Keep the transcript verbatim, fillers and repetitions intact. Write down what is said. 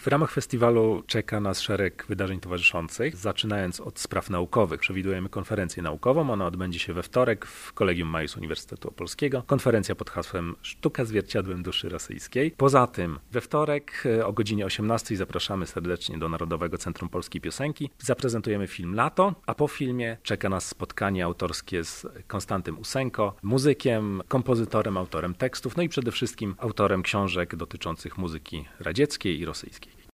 W ramach festiwalu czeka nas szereg wydarzeń towarzyszących, zaczynając od spraw naukowych. Przewidujemy konferencję naukową, ona odbędzie się we wtorek w Collegium Maius Uniwersytetu Opolskiego. Konferencja pod hasłem Sztuka zwierciadłem duszy rosyjskiej. Poza tym we wtorek o godzinie osiemnastej zapraszamy serdecznie do Narodowego Centrum Polskiej Piosenki. Zaprezentujemy film Lato, a po filmie czeka nas spotkanie autorskie z Konstantym Usenko, muzykiem, kompozytorem, autorem tekstów, no i przede wszystkim autorem książek dotyczących muzyki radzieckiej i rosyjskiej.